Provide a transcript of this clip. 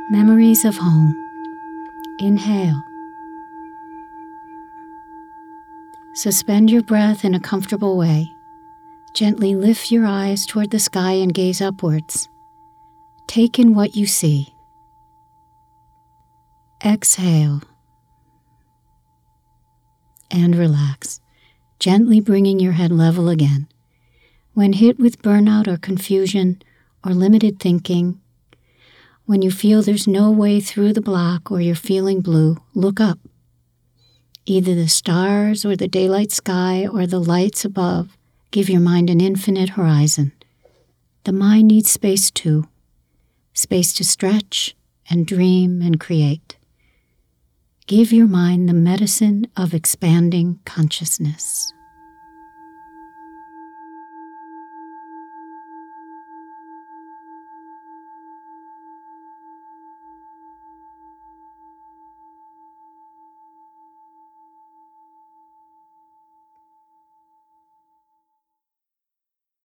Memories of home. Inhale. Suspend your breath in a comfortable way. Gently lift your eyes toward the sky and gaze upwards. Take in what you see. Exhale. And relax, gently bringing your head level again. When hit with burnout or confusion or limited thinking, when you feel there's no way through the block or you're feeling blue, look up. Either the stars or the daylight sky or the lights above give your mind an infinite horizon. The mind needs space too, space to stretch and dream and create. Give your mind the medicine of expanding consciousness.